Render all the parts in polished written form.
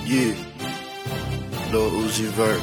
Yeah, Lil Uzi Vert.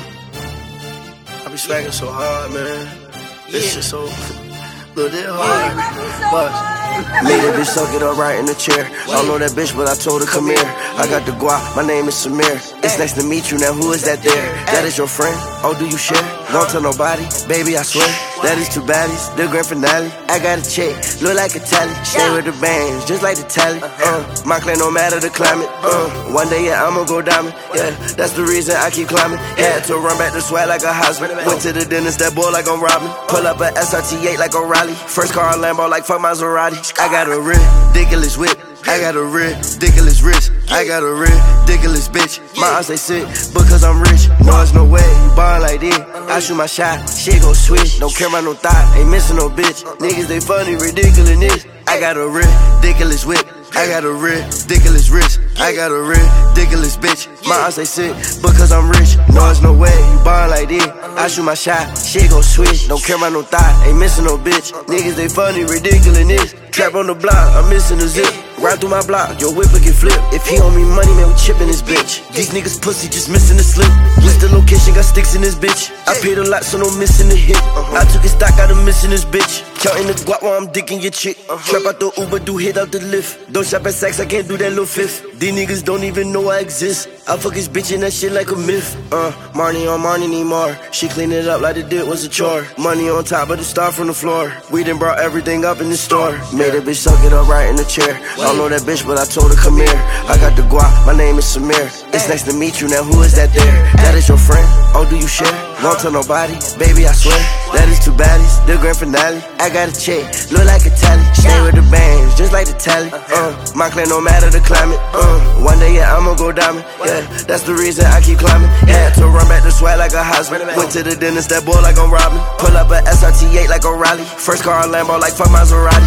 I be smacking so hard, man. This shit so little hard. But made that bitch suck it up right in the chair. I don't know that bitch, but I told her come here. I got the guap, my name is Samir. It's nice to meet you, now who is that there? That is your friend? Oh, do you share? Don't tell nobody, baby, I swear. That is two baddies, the grand finale. I got a check, look like a tally. Stay with the bands, just like the tally. My clan no matter the climate. One day, yeah, I'ma go diamond. Yeah, that's the reason I keep climbing. Had to run back to swag like a husband. Went to the dentist, that boy like I'm robbing. Pull up a SRT8 like O'Reilly. First car Lambo like fuck Maserati. I got a ridiculous whip. I got a ridiculous wrist. I got a ridiculous bitch. My eyes they sick because I'm rich. No, there's no way you ball like this. I shoot my shot, shit gon' switch. Don't care about no thought, ain't missing no bitch. Niggas they funny, ridiculous. I got a ridiculous whip. I got a ridiculous wrist. I got a ridiculous bitch. My eyes they sick because I'm rich. No, there's no way you ball like this. I shoot my shot, shit gon' switch. Don't care about no thought, ain't missing no bitch. Niggas they funny, ridiculous. Trap on the block, I'm missing a zip. Ride through my block, your whip can flip. If he owe me money, man, we chippin' this bitch. These niggas pussy just missing the slip. What's the location, got sticks in this bitch. I paid a lot, so no missing the hit. I took a stock, got him missing this bitch. Counting the guap while I'm dicking your chick. Trap out the Uber, do hit out the lift. Don't shop at Saks, I can't do that little fifth. These niggas don't even know I exist. I fuck his bitch and that shit like a myth. Marnie on Marnie need more. She clean it up like the dick was a chore. Money on top, but it start from the floor. We done brought everything up in the store. Made that bitch suck it up right in the chair. I don't know that bitch, but I told her come here. I got the guap, my name is Samir. It's nice to meet you, now who is that there? That is your friend? Oh, do you share? Don't tell nobody, baby, I swear. That is two baddies, the grand finale. I got a check, look like a tally. Stay with the bands, just like the tally. My clan no matter the climate. One day, yeah, I'ma go diamond. Yeah, that's the reason I keep climbing. Had to run back to swag like a husband. Went to the dentist, that boy like I'm robbing. Pull up a SRT8 like O'Reilly. First car Lambo like fuck Maserati.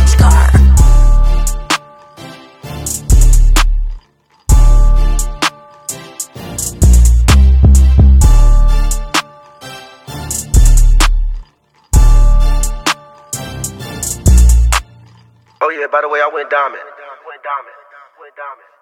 Oh yeah, by the way, I went diamond.